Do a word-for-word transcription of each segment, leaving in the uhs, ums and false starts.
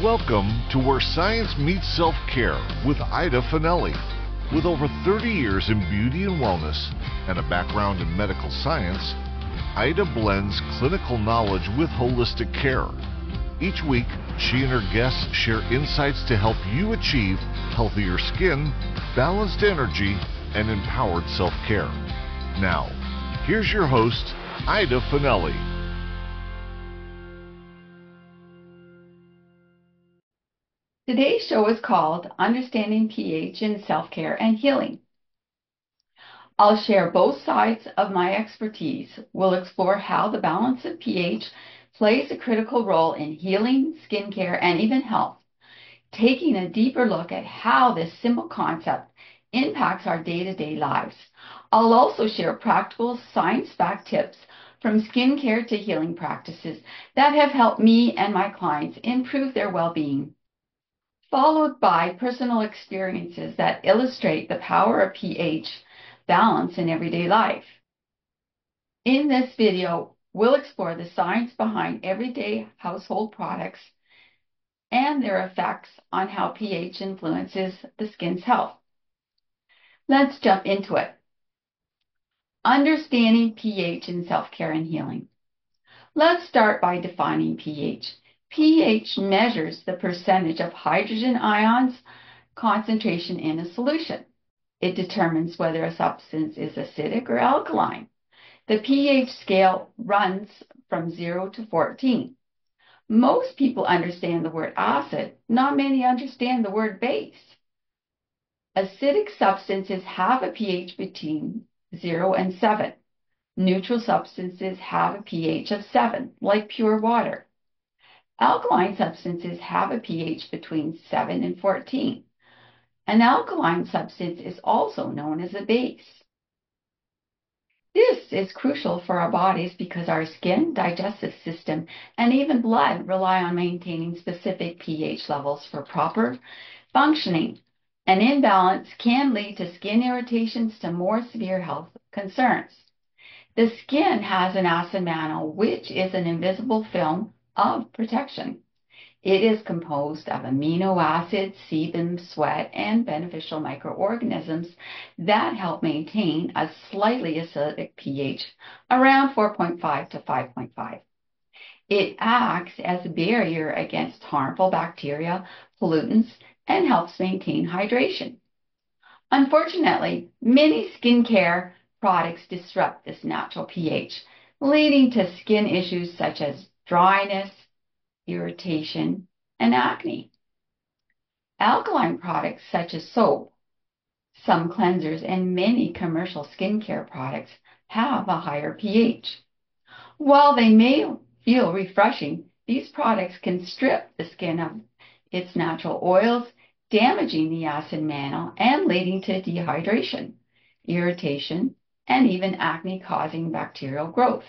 Welcome to Where Science Meets Self-Care with Ida Finelli. With over thirty years in beauty and wellness and a background in medical science, Ida blends clinical knowledge with holistic care. Each week, she and her guests share insights to help you achieve healthier skin, balanced energy, and empowered self-care. Now, here's your host, Ida Finelli. Today's show is called Understanding pH in Self-Care and Healing. I'll share both sides of my expertise. We'll explore how the balance of pH plays a critical role in healing, skincare, and even health, taking a deeper look at how this simple concept impacts our day-to-day lives. I'll also share practical, science-backed tips from skincare to healing practices that have helped me and my clients improve their well-being, followed by personal experiences that illustrate the power of pH balance in everyday life. In this video, we'll explore the science behind everyday household products and their effects on how pH influences the skin's health. Let's jump into it. Understanding pH in self-care and healing. Let's start by defining pH. pH measures the percentage of hydrogen ions concentration in a solution. It determines whether a substance is acidic or alkaline. The pH scale runs from zero to fourteen. Most people understand the word acid. Not many understand the word base. Acidic substances have a pH between zero and seven. Neutral substances have a pH of seven, like pure water. Alkaline substances have a pH between seven and fourteen. An alkaline substance is also known as a base. This is crucial for our bodies because our skin, digestive system, and even blood rely on maintaining specific pH levels for proper functioning. An imbalance can lead to skin irritations to more severe health concerns. The skin has an acid mantle, which is an invisible film of protection. It is composed of amino acids, sebum, sweat, and beneficial microorganisms that help maintain a slightly acidic pH around four point five to five point five. It acts as a barrier against harmful bacteria, pollutants, and helps maintain hydration. Unfortunately, many skincare products disrupt this natural pH, leading to skin issues such as dryness, irritation, and acne. Alkaline products such as soap, some cleansers, and many commercial skincare products have a higher pH. While they may feel refreshing, these products can strip the skin of its natural oils, damaging the acid mantle and leading to dehydration, irritation, and even acne-causing bacterial growth.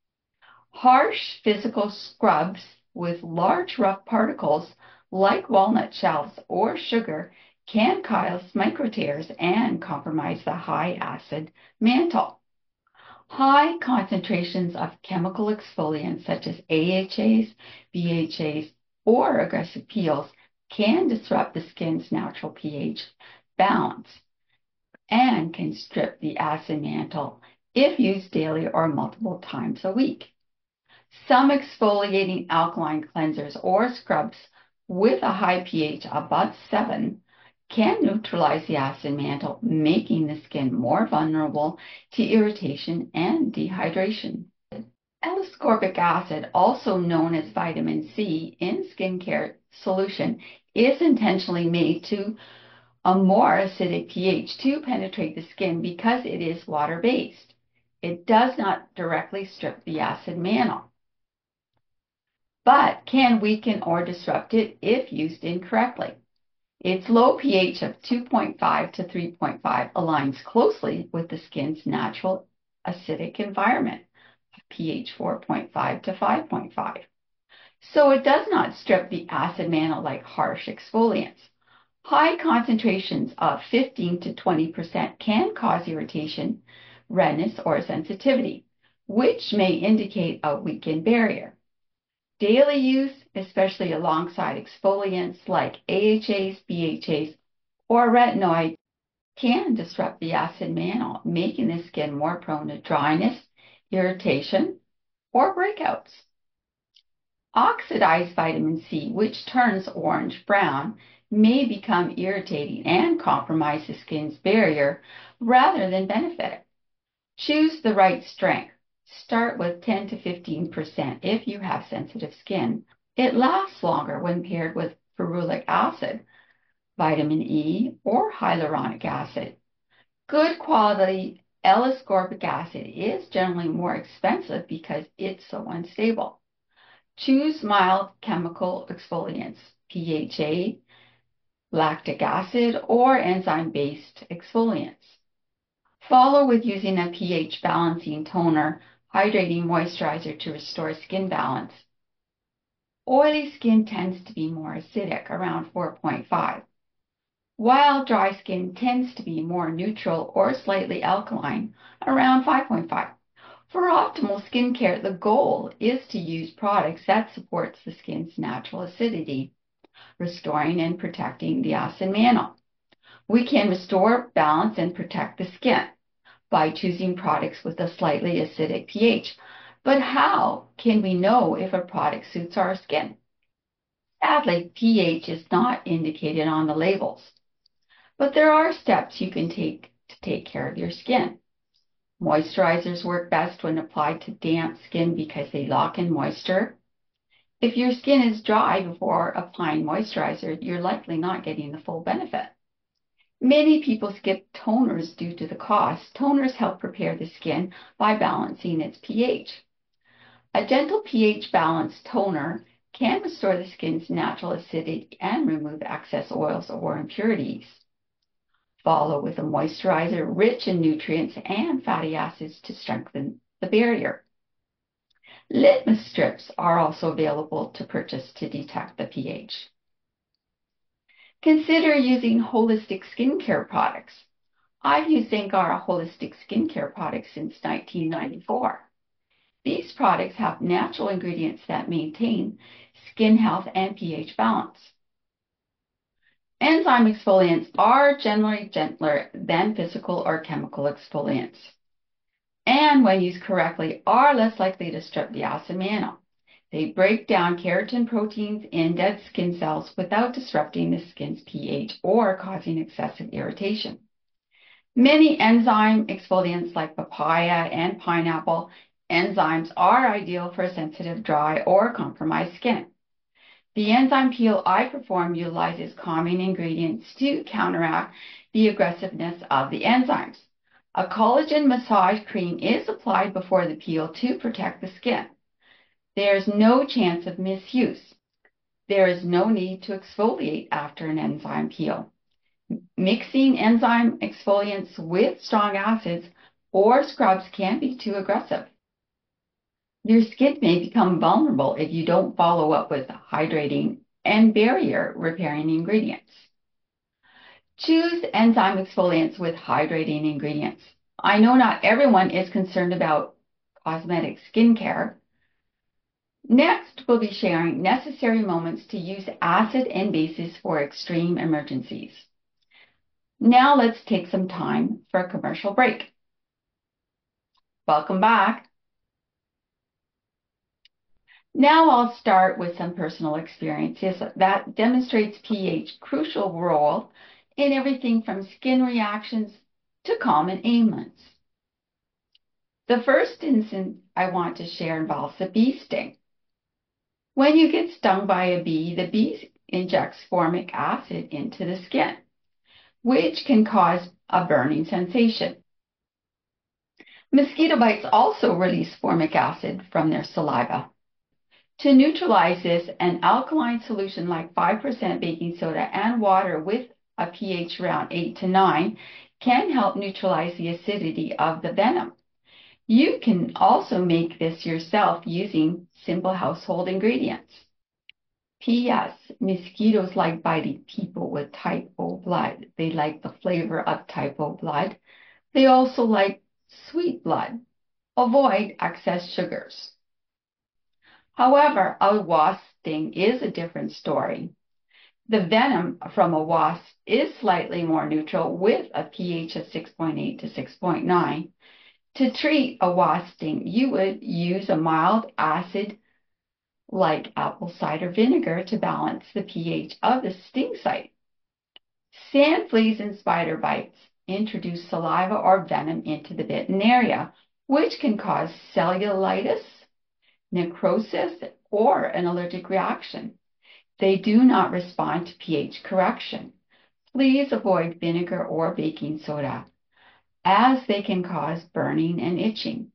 Harsh physical scrubs with large rough particles like walnut shells or sugar can cause microtears and compromise the high acid mantle. High concentrations of chemical exfoliants such as A H As, B H As, or aggressive peels can disrupt the skin's natural pH balance and can strip the acid mantle if used daily or multiple times a week. Some exfoliating alkaline cleansers or scrubs with a high pH above seven can neutralize the acid mantle, making the skin more vulnerable to irritation and dehydration. L-ascorbic acid, also known as vitamin C in skincare solution, is intentionally made to a more acidic pH to penetrate the skin because it is water-based. It does not directly strip the acid mantle, but can weaken or disrupt it if used incorrectly. Its low pH of two point five to three point five aligns closely with the skin's natural acidic environment, pH four point five to five point five. So it does not strip the acid mantle like harsh exfoliants. High concentrations of fifteen to twenty percent can cause irritation, redness, or sensitivity, which may indicate a weakened barrier. Daily use, especially alongside exfoliants like A H As, B H As, or retinoids, can disrupt the acid mantle, making the skin more prone to dryness, irritation, or breakouts. Oxidized vitamin C, which turns orange-brown, may become irritating and compromise the skin's barrier rather than benefit it. Choose the right strength. Start with ten to fifteen percent if you have sensitive skin. It lasts longer when paired with ferulic acid, vitamin E, or hyaluronic acid. Good quality L-ascorbic acid is generally more expensive because it's so unstable. Choose mild chemical exfoliants, P H A, lactic acid, or enzyme-based exfoliants. Follow with using a pH balancing toner, hydrating moisturizer to restore skin balance. Oily skin tends to be more acidic, around four point five, while dry skin tends to be more neutral or slightly alkaline, around five point five. For optimal skincare, the goal is to use products that supports the skin's natural acidity, restoring and protecting the acid mantle. We can restore balance and protect the skin by choosing products with a slightly acidic pH. But how can we know if a product suits our skin? Sadly, pH is not indicated on the labels, but there are steps you can take to take care of your skin. Moisturizers work best when applied to damp skin because they lock in moisture. If your skin is dry before applying moisturizer, you're likely not getting the full benefit. Many people skip toners due to the cost. Toners help prepare the skin by balancing its pH. A gentle pH balanced toner can restore the skin's natural acidity and remove excess oils or impurities. Follow with a moisturizer rich in nutrients and fatty acids to strengthen the barrier. Litmus strips are also available to purchase to detect the pH. Consider using holistic skincare products. I've used Angara holistic skincare products since nineteen ninety-four. These products have natural ingredients that maintain skin health and pH balance. Enzyme exfoliants are generally gentler than physical or chemical exfoliants, and when used correctly, are less likely to strip the acid mantle. They break down keratin proteins in dead skin cells without disrupting the skin's pH or causing excessive irritation. Many enzyme exfoliants like papaya and pineapple enzymes are ideal for sensitive, dry, or compromised skin. The enzyme peel I perform utilizes calming ingredients to counteract the aggressiveness of the enzymes. A collagen massage cream is applied before the peel to protect the skin. There is no chance of misuse. There is no need to exfoliate after an enzyme peel. Mixing enzyme exfoliants with strong acids or scrubs can be too aggressive. Your skin may become vulnerable if you don't follow up with hydrating and barrier repairing ingredients. Choose enzyme exfoliants with hydrating ingredients. I know not everyone is concerned about cosmetic skincare. Next, we'll be sharing necessary moments to use acid and bases for extreme emergencies. Now let's take some time for a commercial break. Welcome back. Now I'll start with some personal experiences that demonstrates pH crucial role in everything from skin reactions to common ailments. The first instance I want to share involves a bee sting. When you get stung by a bee, the bee injects formic acid into the skin, which can cause a burning sensation. Mosquito bites also release formic acid from their saliva. To neutralize this, an alkaline solution like five percent baking soda and water with a pH around eight to nine can help neutralize the acidity of the venom. You can also make this yourself using simple household ingredients. P S. Mosquitoes like biting people with type O blood. They like the flavor of type O blood. They also like sweet blood. Avoid excess sugars. However, a wasp sting is a different story. The venom from a wasp is slightly more neutral with a pH of six point eight to six point nine. To treat a wasp sting, you would use a mild acid like apple cider vinegar to balance the pH of the sting site. Sand fleas and spider bites introduce saliva or venom into the bitten area, which can cause cellulitis, necrosis, or an allergic reaction. They do not respond to pH correction. Please avoid vinegar or baking soda, as they can cause burning and itching.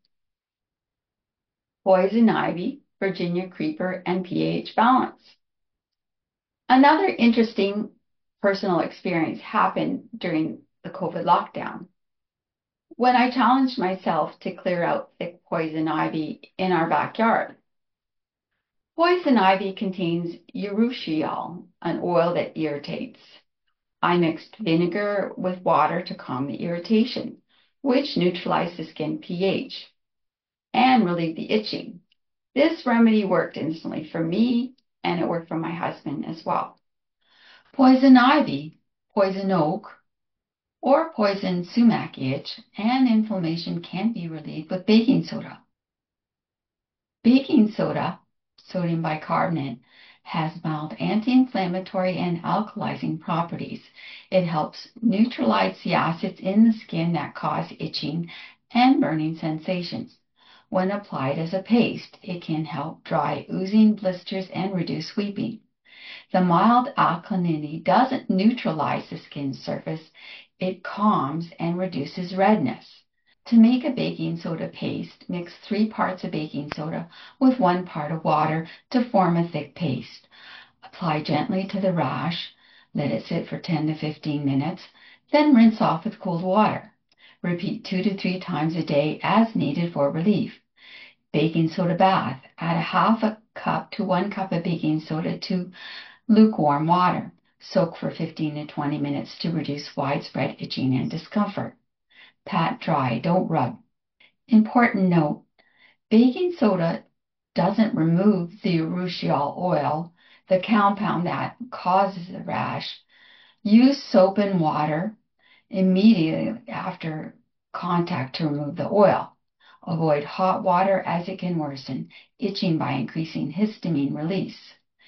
Poison ivy, Virginia creeper, and pH balance. Another interesting personal experience happened during the COVID lockdown. When I challenged myself to clear out thick poison ivy in our backyard. Poison ivy contains urushiol, an oil that irritates. I mixed vinegar with water to calm the irritation, which neutralized the skin pH and relieved the itching. This remedy worked instantly for me, and it worked for my husband as well. Poison ivy, poison oak, or poison sumac itch and inflammation can be relieved with baking soda. Baking soda, sodium bicarbonate, has mild anti-inflammatory and alkalizing properties. It helps neutralize the acids in the skin that cause itching and burning sensations. When applied as a paste, it can help dry oozing blisters and reduce weeping. The mild alkalinity doesn't neutralize the skin surface, it calms and reduces redness. To make a baking soda paste, mix three parts of baking soda with one part of water to form a thick paste. Apply gently to the rash, let it sit for ten to fifteen minutes, then rinse off with cold water. Repeat two to three times a day as needed for relief. Baking soda bath. Add a half a cup to one cup of baking soda to lukewarm water. Soak for fifteen to twenty minutes to reduce widespread itching and discomfort. Pat dry, don't rub. Important note, baking soda doesn't remove the urushiol oil, the compound that causes the rash. Use soap and water immediately after contact to remove the oil. Avoid hot water as it can worsen itching by increasing histamine release.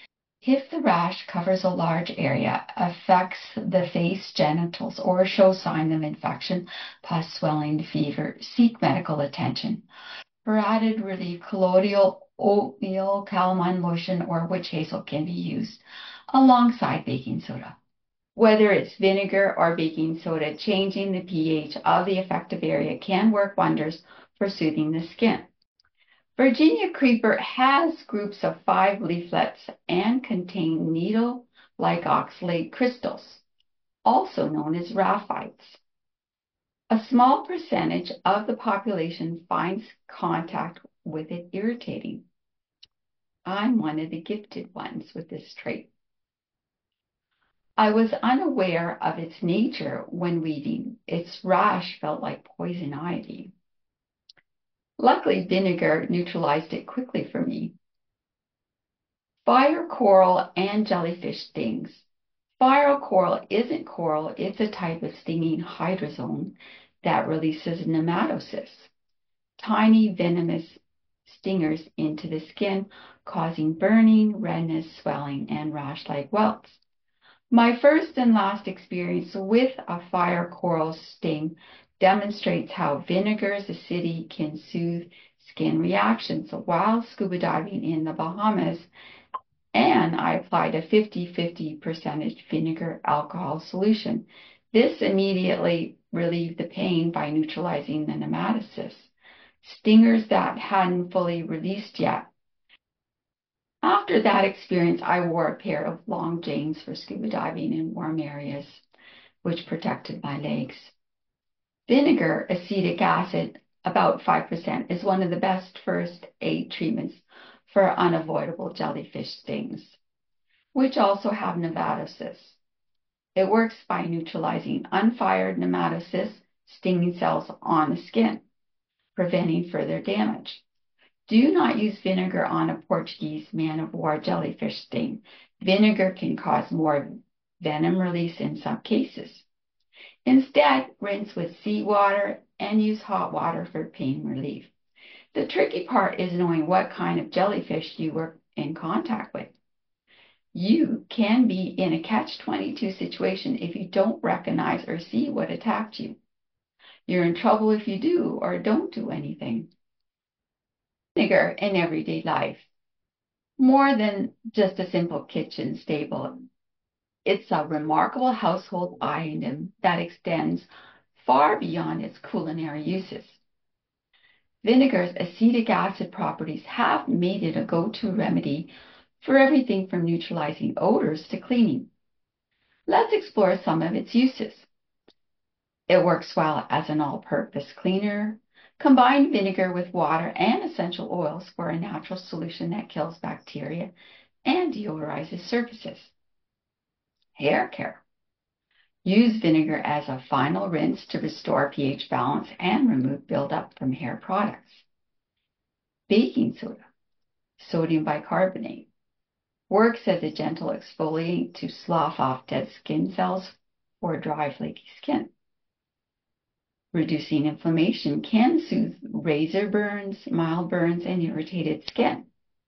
If the rash covers a large area, affects the face, genitals, or shows signs of infection, pus, swelling, fever, seek medical attention. For added relief, colloidal oatmeal, calamine lotion, or witch hazel can be used alongside baking soda. Whether it's vinegar or baking soda, changing the pH of the affected area can work wonders for soothing the skin. Virginia creeper has groups of five leaflets and contain needle-like oxalate crystals, also known as raphides. A small percentage of the population finds contact with it irritating. I'm one of the gifted ones with this trait. I was unaware of its nature when weeding. Its rash felt like poison ivy. Luckily, vinegar neutralized it quickly for me. Fire coral and jellyfish stings. Fire coral isn't coral, it's a type of stinging hydrosome that releases nematocysts, tiny venomous stingers into the skin, causing burning, redness, swelling, and rash-like welts. My first and last experience with a fire coral sting demonstrates how vinegar's acidity can soothe skin reactions. While scuba diving in the Bahamas, and I applied a fifty fifty percentage vinegar alcohol solution. This immediately relieved the pain by neutralizing the nematocysts, stingers that hadn't fully released yet. After that experience, I wore a pair of long jeans for scuba diving in warm areas, which protected my legs. Vinegar, acetic acid, about five percent, is one of the best first aid treatments for unavoidable jellyfish stings, which also have nematocysts. It works by neutralizing unfired nematocysts, stinging cells on the skin, preventing further damage. Do not use vinegar on a Portuguese man-of-war jellyfish sting. Vinegar can cause more venom release in some cases. Instead, rinse with seawater and use hot water for pain relief. The tricky part is knowing what kind of jellyfish you were in contact with. You can be in a catch twenty-two situation if you don't recognize or see what attacked you. You're in trouble if you do or don't do anything. Vinegar in everyday life. More than just a simple kitchen staple. It's a remarkable household item that extends far beyond its culinary uses. Vinegar's acetic acid properties have made it a go-to remedy for everything from neutralizing odors to cleaning. Let's explore some of its uses. It works well as an all-purpose cleaner. Combine vinegar with water and essential oils for a natural solution that kills bacteria and deodorizes surfaces. Hair care. Use vinegar as a final rinse to restore pH balance and remove buildup from hair products. Baking soda, sodium bicarbonate, works as a gentle exfoliant to slough off dead skin cells for dry, flaky skin. Reducing inflammation can soothe razor burns, mild burns, and irritated skin.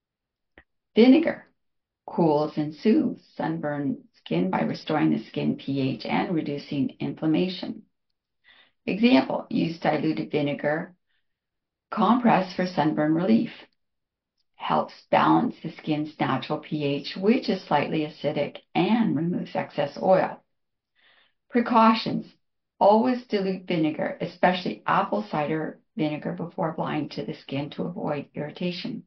Vinegar cools and soothes sunburned skin by restoring the skin pH and reducing inflammation. Example, use diluted vinegar compress for sunburn relief. Helps balance the skin's natural pH, which is slightly acidic, and removes excess oil. Precautions. Always dilute vinegar, especially apple cider vinegar, before applying to the skin to avoid irritation.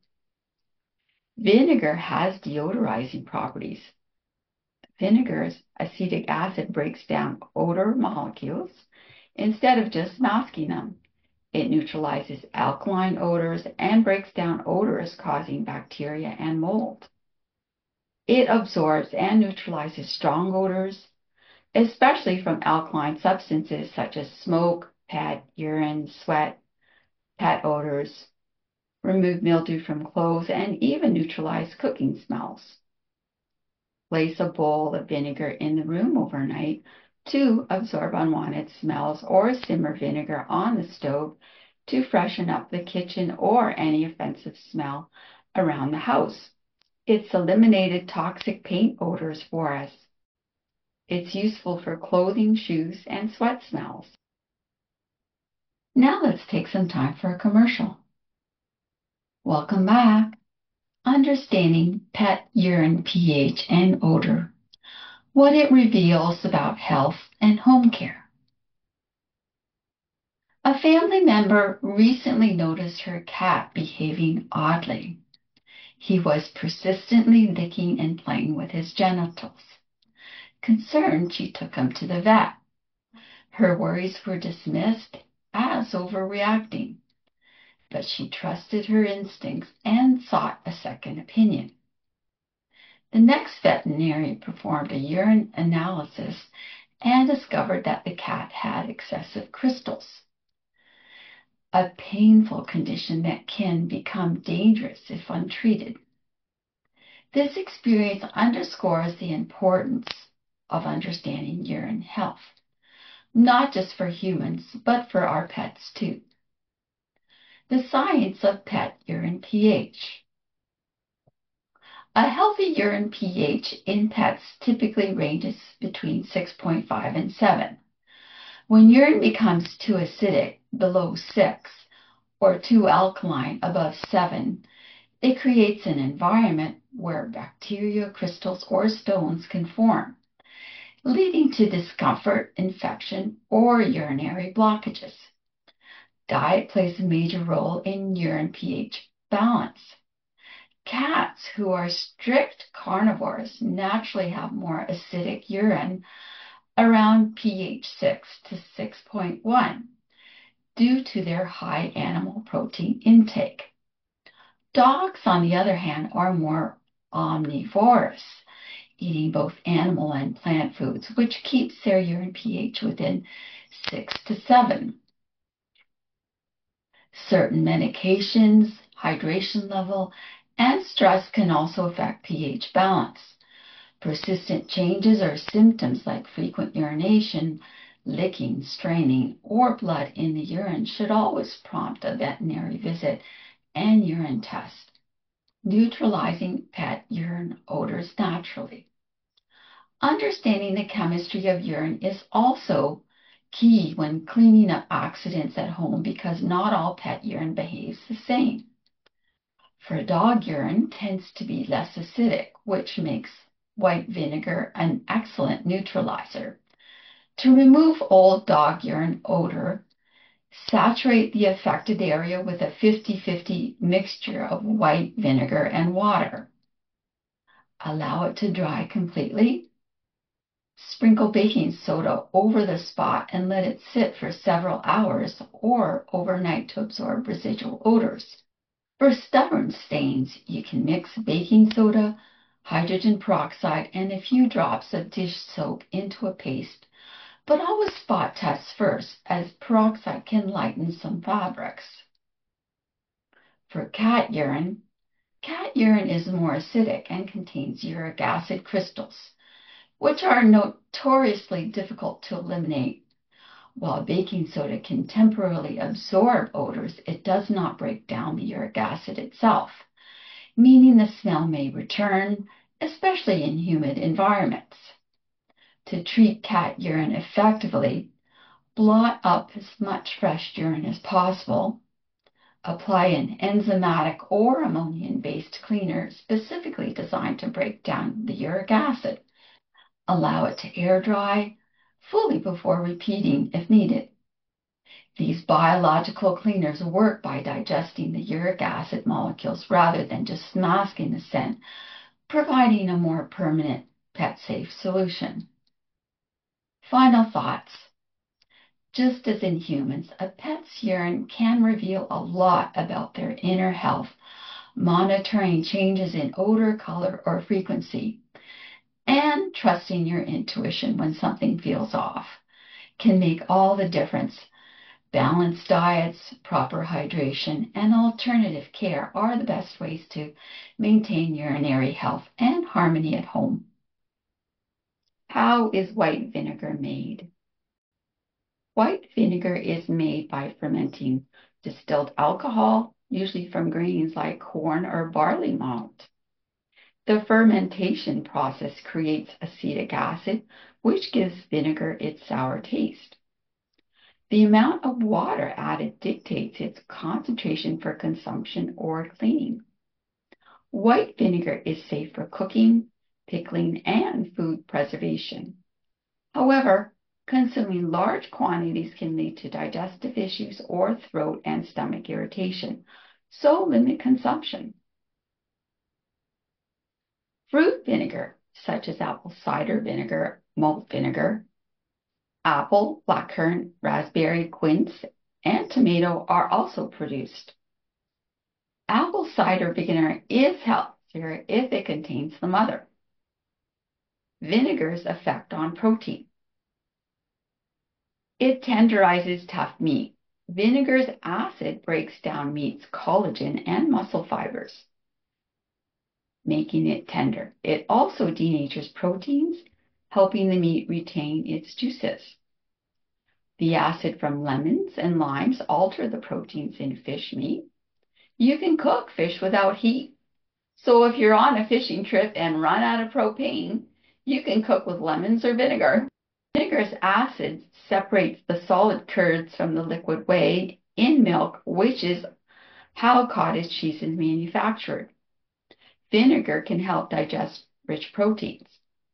Vinegar has deodorizing properties. Vinegar's acetic acid breaks down odor molecules instead of just masking them. It neutralizes alkaline odors and breaks down odors causing bacteria and mold. It absorbs and neutralizes strong odors, especially from alkaline substances such as smoke, pet, urine, sweat, pet odors, remove mildew from clothes, and even neutralize cooking smells. Place a bowl of vinegar in the room overnight to absorb unwanted smells, or simmer vinegar on the stove to freshen up the kitchen or any offensive smell around the house. It's eliminated toxic paint odors for us. It's useful for clothing, shoes, and sweat smells. Now let's take some time for a commercial. Welcome back. Understanding pet urine pH and odor. What it reveals about health and home care. A family member recently noticed her cat behaving oddly. He was persistently licking and playing with his genitals. Concerned, she took him to the vet. Her worries were dismissed as overreacting, but she trusted her instincts and sought a second opinion. The next veterinarian performed a urine analysis and discovered that the cat had excessive crystals, a painful condition that can become dangerous if untreated. This experience underscores the importance of understanding urine health, not just for humans, but for our pets too. The science of pet urine pH. A healthy urine pH in pets typically ranges between six point five and seven. When urine becomes too acidic, below six, or too alkaline, above seven, it creates an environment where bacteria, crystals, or stones can form, leading to discomfort, infection, or urinary blockages. Diet plays a major role in urine pH balance. Cats who are strict carnivores naturally have more acidic urine around pH six to six point one due to their high animal protein intake. Dogs, on the other hand, are more omnivorous, eating both animal and plant foods, which keeps their urine pH within six to seven. Certain medications, hydration level, and stress can also affect pH balance. Persistent changes or symptoms like frequent urination, licking, straining, or blood in the urine should always prompt a veterinary visit and urine test, neutralizing pet urine odors naturally. Understanding the chemistry of urine is also key when cleaning up accidents at home because not all pet urine behaves the same. For dog urine tends to be less acidic, which makes white vinegar an excellent neutralizer. To remove old dog urine odor, saturate the affected area with a fifty fifty mixture of white vinegar and water. Allow it to dry completely. Sprinkle baking soda over the spot and let it sit for several hours or overnight to absorb residual odors. For stubborn stains, you can mix baking soda, hydrogen peroxide, and a few drops of dish soap into a paste, but always spot test first, as peroxide can lighten some fabrics. For cat urine, cat urine is more acidic and contains uric acid crystals, which are notoriously difficult to eliminate. While baking soda can temporarily absorb odors, it does not break down the uric acid itself, meaning the smell may return, especially in humid environments. To treat cat urine effectively, blot up as much fresh urine as possible. Apply an enzymatic or ammonia-based cleaner specifically designed to break down the uric acid. Allow it to air dry fully before repeating if needed. These biological cleaners work by digesting the uric acid molecules rather than just masking the scent, providing a more permanent pet-safe solution. Final thoughts. Just as in humans, a pet's urine can reveal a lot about their inner health. Monitoring changes in odor, color, or frequency, and trusting your intuition when something feels off can make all the difference. Balanced diets, proper hydration, and alternative care are the best ways to maintain urinary health and harmony at home. How is white vinegar made? White vinegar is made by fermenting distilled alcohol, usually from grains like corn or barley malt. The fermentation process creates acetic acid, which gives vinegar its sour taste. The amount of water added dictates its concentration for consumption or cleaning. White vinegar is safe for cooking, pickling, and food preservation. However, consuming large quantities can lead to digestive issues or throat and stomach irritation, so limit consumption. Fruit vinegar, such as apple cider vinegar, malt vinegar, apple, blackcurrant, raspberry, quince, and tomato are also produced. Apple cider vinegar is healthier if it contains the mother. Vinegar's effect on protein. It tenderizes tough meat. Vinegar's acid breaks down meat's collagen and muscle fibers, making it tender. It also denatures proteins, helping the meat retain its juices. The acid from lemons and limes alter the proteins in fish meat. You can cook fish without heat. So if you're on a fishing trip and run out of propane, you can cook with lemons or vinegar. Vinegar's acid separates the solid curds from the liquid whey in milk, which is how cottage cheese is manufactured. Vinegar can help digest rich proteins.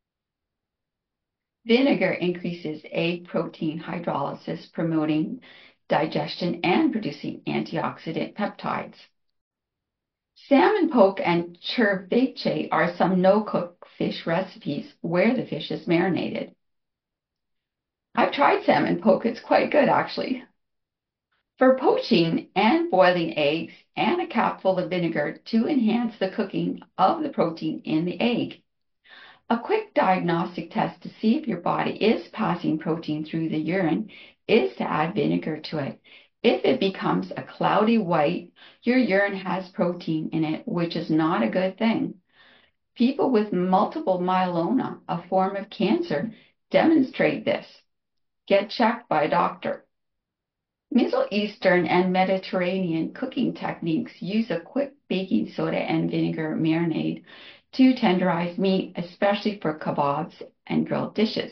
Vinegar increases egg protein hydrolysis, promoting digestion and producing antioxidant peptides. Salmon poke and ceviche are some no-cook fish recipes where the fish is marinated. I've tried salmon poke, it's quite good actually. For poaching and boiling eggs, add a cupful of vinegar to enhance the cooking of the protein in the egg. A quick diagnostic test to see if your body is passing protein through the urine is to add vinegar to it. If it becomes a cloudy white, your urine has protein in it, which is not a good thing. People with multiple myeloma, a form of cancer, demonstrate this. Get checked by a doctor. Middle Eastern and Mediterranean cooking techniques use a quick baking soda and vinegar marinade to tenderize meat, especially for kebabs and grilled dishes.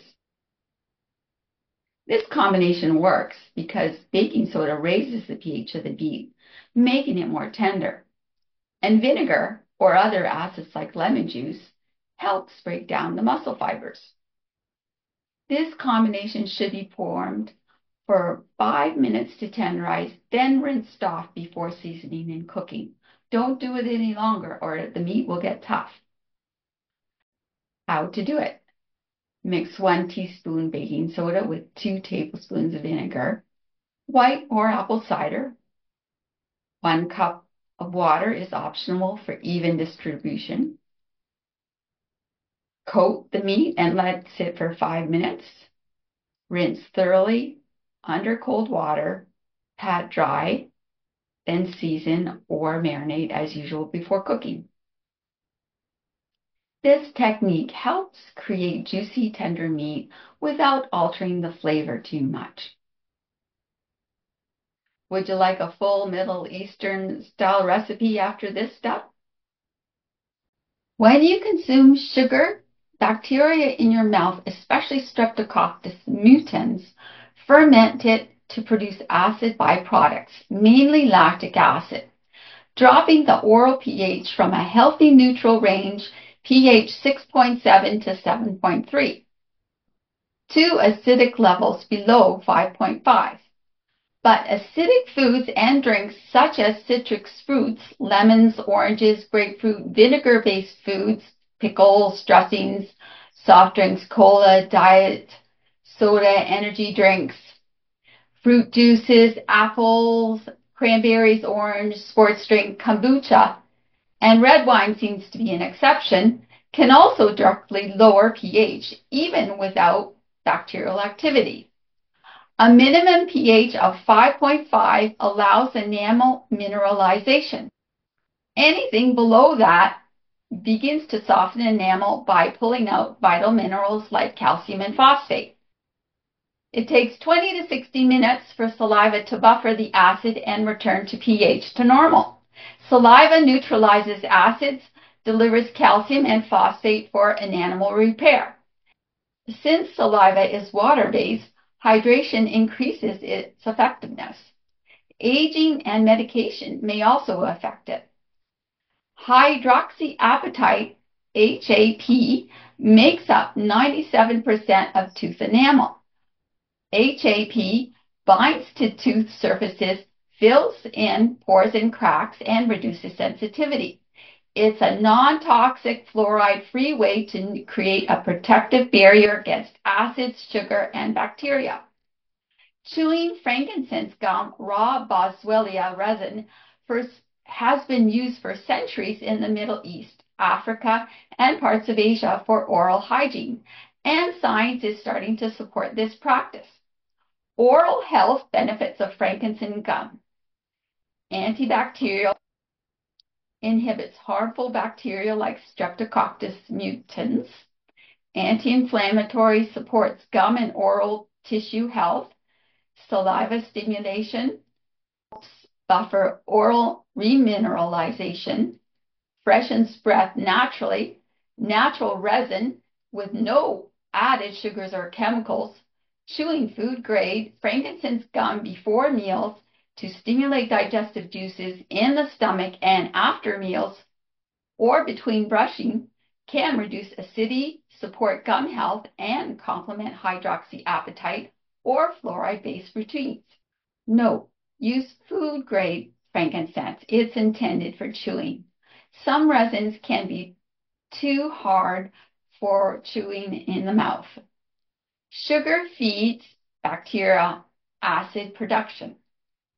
This combination works because baking soda raises the pH of the meat, making it more tender. And vinegar, or other acids like lemon juice, helps break down the muscle fibers. This combination should be formed for five minutes to tenderize, then rinsed off before seasoning and cooking. Don't do it any longer or the meat will get tough. How to do it? Mix one teaspoon baking soda with two tablespoons of vinegar, white or apple cider. One cup of water is optional for even distribution. Coat the meat and let it sit for five minutes. Rinse thoroughly under cold water, pat dry, then season or marinate as usual before cooking. This technique helps create juicy, tender meat without altering the flavor too much. Would you like a full Middle Eastern style recipe after this step? When you consume sugar, bacteria in your mouth, especially Streptococcus mutans, ferment it to produce acid byproducts, mainly lactic acid, dropping the oral pH from a healthy neutral range, pH six point seven to seven point three, to acidic levels below five point five. But acidic foods and drinks such as citrus fruits, lemons, oranges, grapefruit, vinegar-based foods, pickles, dressings, soft drinks, cola, diet, soda, energy drinks, fruit juices, apples, cranberries, orange, sports drink, kombucha, and red wine seems to be an exception, can also directly lower pH even without bacterial activity. A minimum pH of five point five allows enamel mineralization. Anything below that begins to soften enamel by pulling out vital minerals like calcium and phosphate. It takes twenty to sixty minutes for saliva to buffer the acid and return to pH to normal. Saliva neutralizes acids, delivers calcium and phosphate for enamel repair. Since saliva is water-based, hydration increases its effectiveness. Aging and medication may also affect it. Hydroxyapatite, H A P, makes up ninety-seven percent of tooth enamel. H A P binds to tooth surfaces, fills in pores and cracks, and reduces sensitivity. It's a non-toxic, fluoride-free way to create a protective barrier against acids, sugar, and bacteria. Chewing frankincense gum, raw boswellia resin, for, has been used for centuries in the Middle East, Africa, and parts of Asia for oral hygiene, and science is starting to support this practice. Oral health benefits of frankincense gum. Antibacterial, inhibits harmful bacteria like Streptococcus mutans. Anti-inflammatory, supports gum and oral tissue health. Saliva stimulation, helps buffer oral remineralization. Freshens breath naturally. Natural resin with no added sugars or chemicals. Chewing food grade frankincense gum before meals to stimulate digestive juices in the stomach and after meals or between brushing can reduce acidity, support gum health, and complement hydroxyapatite or fluoride-based routines. Note, use food grade frankincense. It's intended for chewing. Some resins can be too hard for chewing in the mouth. Sugar feeds bacteria acid production.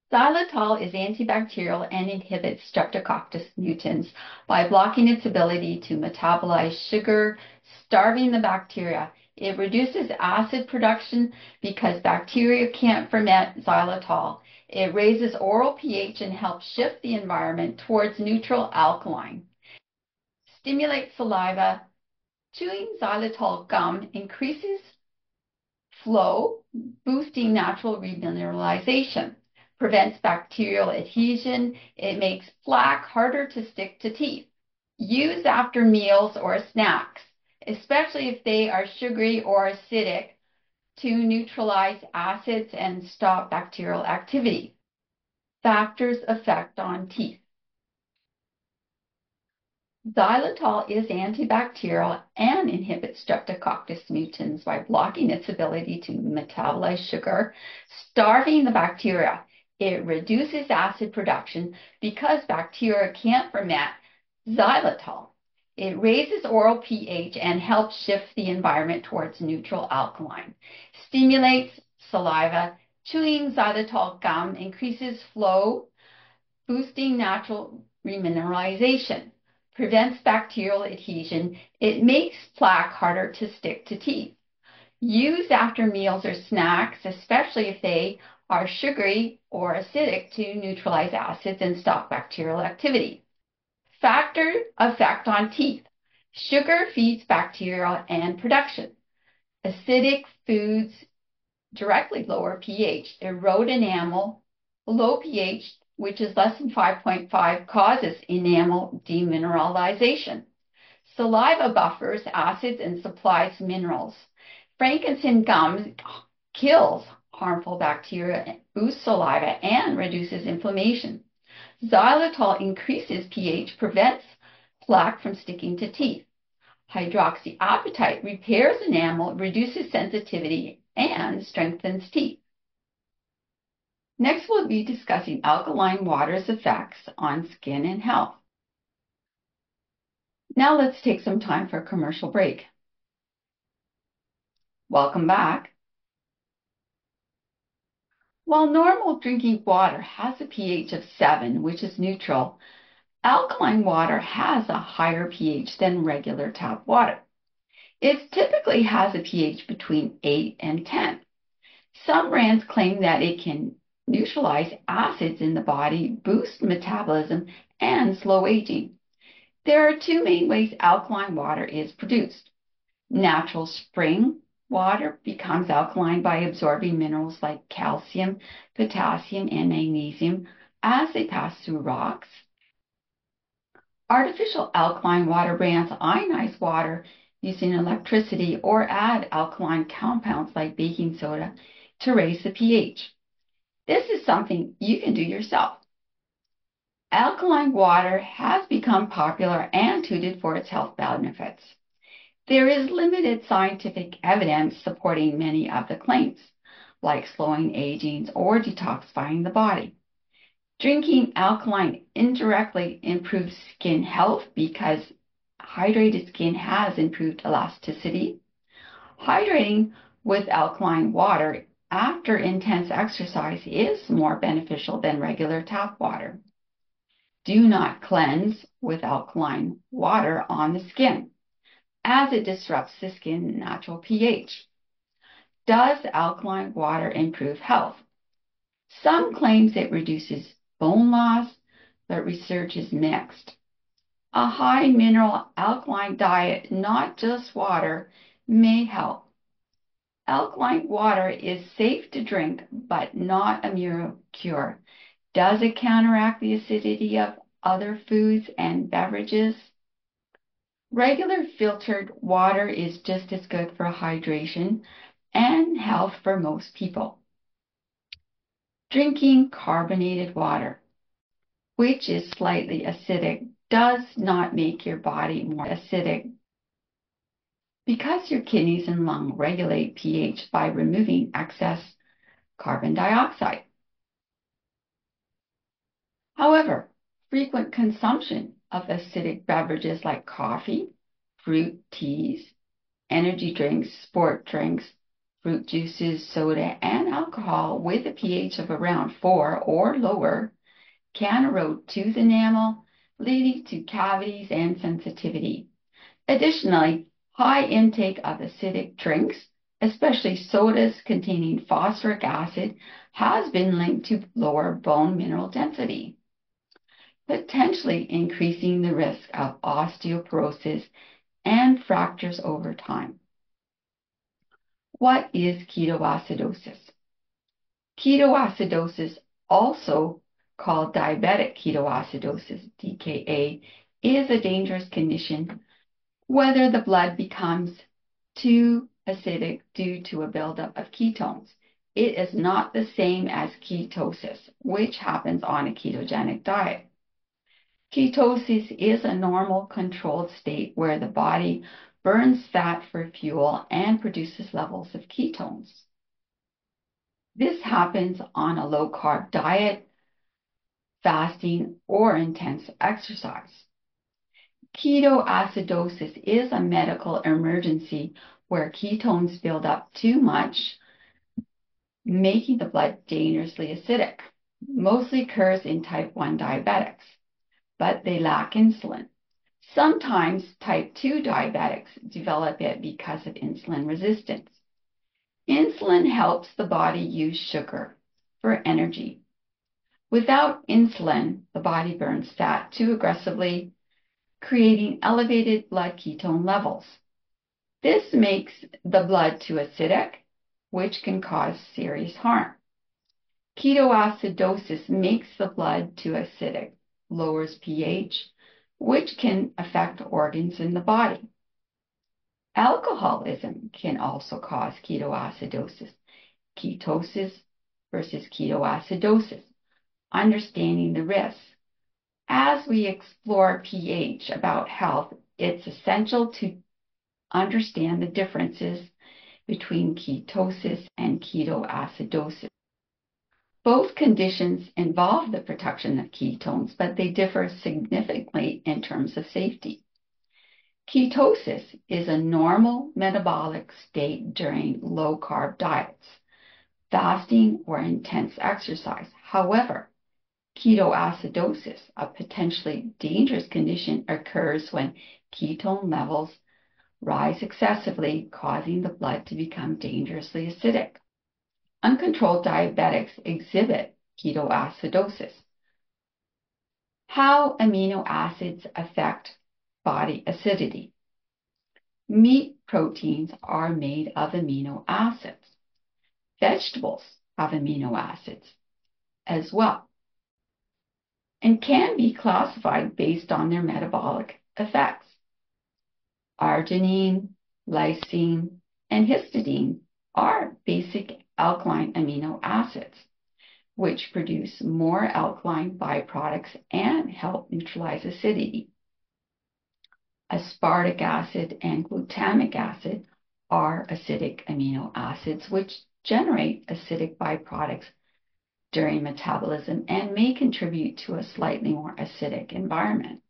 Xylitol is antibacterial and inhibits Streptococcus mutans by blocking its ability to metabolize sugar, starving the bacteria. It reduces acid production because bacteria can't ferment xylitol. It raises oral pH and helps shift the environment towards neutral alkaline. Stimulates saliva. Chewing xylitol gum increases flow, boosting natural remineralization. Prevents bacterial adhesion. It makes plaque harder to stick to teeth. Use after meals or snacks, especially if they are sugary or acidic, to neutralize acids and stop bacterial activity. Factors effect on teeth. Xylitol is antibacterial and inhibits Streptococcus mutans by blocking its ability to metabolize sugar, starving the bacteria. It reduces acid production because bacteria can't ferment xylitol. It raises oral pH and helps shift the environment towards neutral alkaline. Stimulates saliva. Chewing xylitol gum increases flow, boosting natural remineralization. Prevents bacterial adhesion. It makes plaque harder to stick to teeth. Use after meals or snacks, especially if they are sugary or acidic, to neutralize acids and stop bacterial activity. Factor effect on teeth. Sugar feeds bacteria and production. Acidic foods directly lower pH, erode enamel. Low pH, which is less than five point five, causes enamel demineralization. Saliva buffers acids and supplies minerals. Frankincense gum kills harmful bacteria, boosts saliva, and reduces inflammation. Xylitol increases pH, prevents plaque from sticking to teeth. Hydroxyapatite repairs enamel, reduces sensitivity, and strengthens teeth. Next, we'll be discussing alkaline water's effects on skin and health. Now let's take some time for a commercial break. Welcome back. While normal drinking water has a pH of seven, which is neutral, alkaline water has a higher pH than regular tap water. It typically has a pH between eight and ten. Some brands claim that it can neutralize acids in the body, boost metabolism, and slow aging. There are two main ways alkaline water is produced. Natural spring water becomes alkaline by absorbing minerals like calcium, potassium, and magnesium as they pass through rocks. Artificial alkaline water brands ionize water using electricity or add alkaline compounds like baking soda to raise the pH. This is something you can do yourself. Alkaline water has become popular and touted for its health benefits. There is limited scientific evidence supporting many of the claims, like slowing aging or detoxifying the body. Drinking alkaline indirectly improves skin health because hydrated skin has improved elasticity. Hydrating with alkaline water after intense exercise is more beneficial than regular tap water. Do not cleanse with alkaline water on the skin, as it disrupts the skin's natural pH. Does alkaline water improve health? Some claims it reduces bone loss, but research is mixed. A high mineral alkaline diet, not just water, may help. Alkaline water is safe to drink, but not a miracle cure. Does it counteract the acidity of other foods and beverages? Regular filtered water is just as good for hydration and health for most people. Drinking carbonated water, which is slightly acidic, does not make your body more acidic, because your kidneys and lung regulate pH by removing excess carbon dioxide. However, frequent consumption of acidic beverages like coffee, fruit teas, energy drinks, sport drinks, fruit juices, soda, and alcohol with a pH of around four or lower can erode tooth enamel, leading to cavities and sensitivity. Additionally, high intake of acidic drinks, especially sodas containing phosphoric acid, has been linked to lower bone mineral density, potentially increasing the risk of osteoporosis and fractures over time. What is ketoacidosis? Ketoacidosis, also called diabetic ketoacidosis, D K A, is a dangerous condition whether the blood becomes too acidic due to a buildup of ketones. It is not the same as ketosis, which happens on a ketogenic diet. Ketosis is a normal controlled state where the body burns fat for fuel and produces levels of ketones. This happens on a low-carb diet, fasting, or intense exercise. Ketoacidosis is a medical emergency where ketones build up too much, making the blood dangerously acidic. Mostly occurs in type one diabetics, but they lack insulin. Sometimes type two diabetics develop it because of insulin resistance. Insulin helps the body use sugar for energy. Without insulin, the body burns fat too aggressively, creating elevated blood ketone levels. This makes the blood too acidic, which can cause serious harm. Ketoacidosis makes the blood too acidic, lowers pH, which can affect organs in the body. Alcoholism can also cause ketoacidosis. Ketosis versus ketoacidosis. Understanding the risks. As we explore pH about health, it's essential to understand the differences between ketosis and ketoacidosis. Both conditions involve the production of ketones, but they differ significantly in terms of safety. Ketosis is a normal metabolic state during low-carb diets, fasting, or intense exercise. However, ketoacidosis, a potentially dangerous condition, occurs when ketone levels rise excessively, causing the blood to become dangerously acidic. Uncontrolled diabetics exhibit ketoacidosis. How amino acids affect body acidity. Meat proteins are made of amino acids. Vegetables have amino acids as well, and can be classified based on their metabolic effects. Arginine, lysine, and histidine are basic alkaline amino acids, which produce more alkaline byproducts and help neutralize acidity. Aspartic acid and glutamic acid are acidic amino acids, which generate acidic byproducts during metabolism and may contribute to a slightly more acidic environment.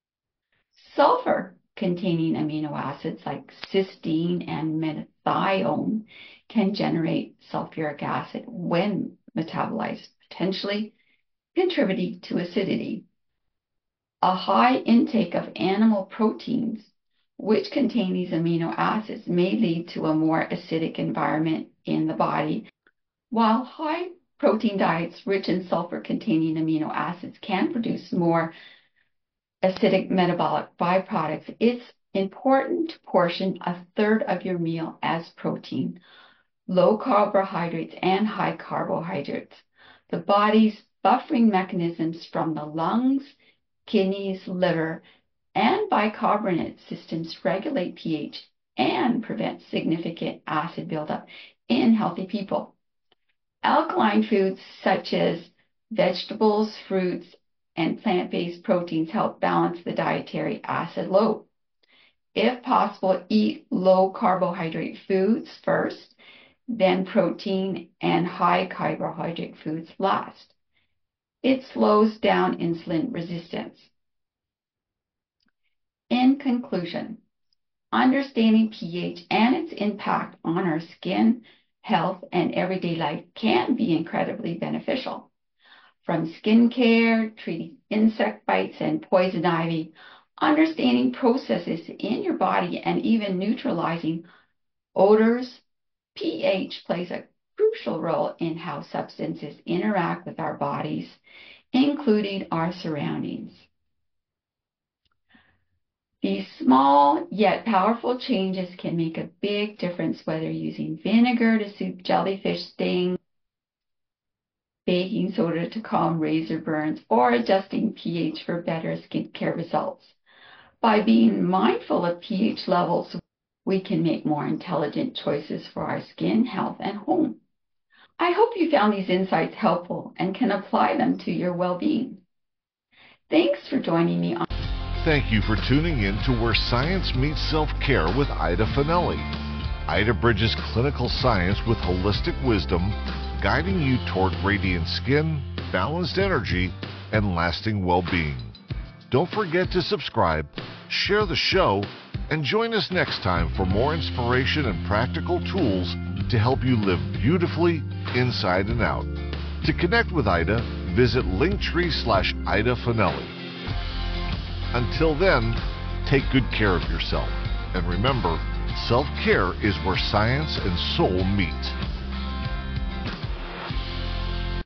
Sulfur-containing amino acids like cysteine and methionine can generate sulfuric acid when metabolized, potentially contributing to acidity. A high intake of animal proteins, which contain these amino acids, may lead to a more acidic environment in the body, while high protein diets rich in sulfur-containing amino acids can produce more acidic metabolic byproducts. It's important to portion a third of your meal as protein, low carbohydrates, and high carbohydrates. The body's buffering mechanisms from the lungs, kidneys, liver, and bicarbonate systems regulate pH and prevent significant acid buildup in healthy people. Alkaline foods such as vegetables, fruits, and plant-based proteins help balance the dietary acid load. If possible, eat low carbohydrate foods first, then protein and high carbohydrate foods last. It slows down insulin resistance. In conclusion, Understanding pH and its impact on our skin, health, and everyday life can be incredibly beneficial. From skincare, treating insect bites and poison ivy, understanding processes in your body, and even neutralizing odors, pH plays a crucial role in how substances interact with our bodies, including our surroundings. These small yet powerful changes can make a big difference, whether using vinegar to soothe jellyfish stings, baking soda to calm razor burns, or adjusting pH for better skincare results. By being mindful of pH levels, we can make more intelligent choices for our skin, health, and home. I hope you found these insights helpful and can apply them to your well-being. Thanks for joining me on Thank you for tuning in to Where Science Meets Self-Care with Ida Finelli. Ida bridges clinical science with holistic wisdom, guiding you toward radiant skin, balanced energy, and lasting well-being. Don't forget to subscribe, share the show, and join us next time for more inspiration and practical tools to help you live beautifully inside and out. To connect with Ida, visit linktree slash Ida Finelli. Until then, take good care of yourself. And remember, self-care is where science and soul meet.